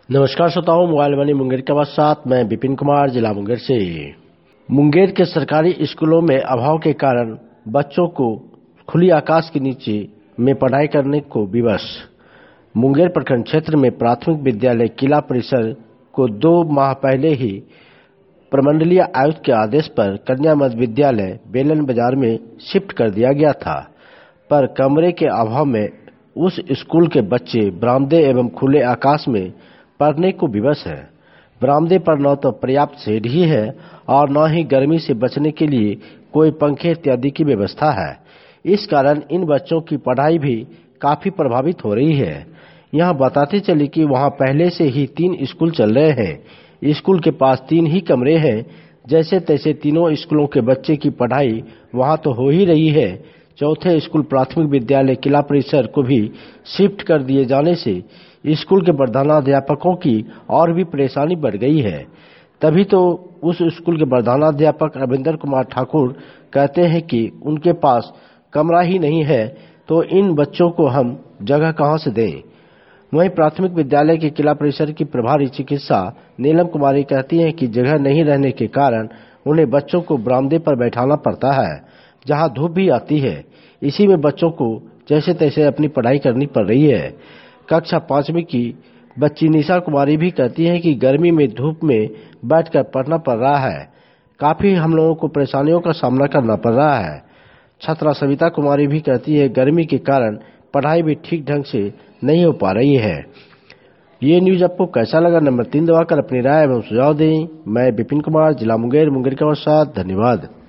नमस्कार श्रोताओं, mobile money Munger के साथ मैं विपिन कुमार, जिला मुंगेर से। मुंगेर के सरकारी स्कूलों में अभाव के कारण बच्चों को खुली आकाश के नीचे में पढ़ाई करने को विवश। मुंगेर प्रखंड क्षेत्र में प्राथमिक विद्यालय किला परिसर को 2 माह पहले ही प्रमंडलीय आयुक्त के आदेश पर कन्या मध्य विद्यालय बेलन बाजार में शिफ्ट कर दिया गया था, पर कमरे के अभाव में उस स्कूल के बच्चे बरामदे एवं खुले आकाश में पढ़ने को विवश है। बरामदे पर न तो पर्याप्त शेड ही है और न ही गर्मी से बचने के लिए कोई पंखे इत्यादि की व्यवस्था है। इस कारण इन बच्चों की पढ़ाई भी काफी प्रभावित हो रही है। यह बताते चले कि वहां पहले से ही 3 स्कूल चल रहे हैं। स्कूल के पास 3 ही कमरे हैं। जैसे तैसे तीनों स्कूलों के बच्चे की पढ़ाई वहां तो हो ही रही है। चौथे स्कूल प्राथमिक विद्यालय किला परिसर को भी शिफ्ट कर दिए जाने से स्कूल के प्रधानाध्यापकों की और भी परेशानी बढ़ गई है। तभी तो उस स्कूल के प्रधानाध्यापक रविंद्र कुमार ठाकुर कहते हैं कि उनके पास कमरा ही नहीं है, तो इन बच्चों को हम जगह कहां से दें। वहीं प्राथमिक विद्यालय के किला परिसर की प्रभारी चिकित्सा नीलम कुमारी कहती हैं कि जगह नहीं रहने के कारण उन्हें बच्चों को बरामदे पर बैठाना पड़ता है, जहां धूप भी आती है। इसी में बच्चों को जैसे तैसे अपनी पढ़ाई करनी पड़ रही है। कक्षा 5वीं की बच्ची निशा कुमारी भी कहती हैं कि गर्मी में धूप में बैठकर पढ़ना पड़ रहा है। काफी हम लोगों को परेशानियों का सामना करना पड़ रहा है। छात्रा सविता कुमारी भी कहती है गर्मी के कारण पढ़ाई भी ठीक ढंग से नहीं हो पा रही है। ये न्यूज आपको कैसा लगा? नंबर 3 दबाकर अपनी राय एवं सुझाव दें। मैं विपिन कुमार, जिला मुंगेर के साथ। धन्यवाद।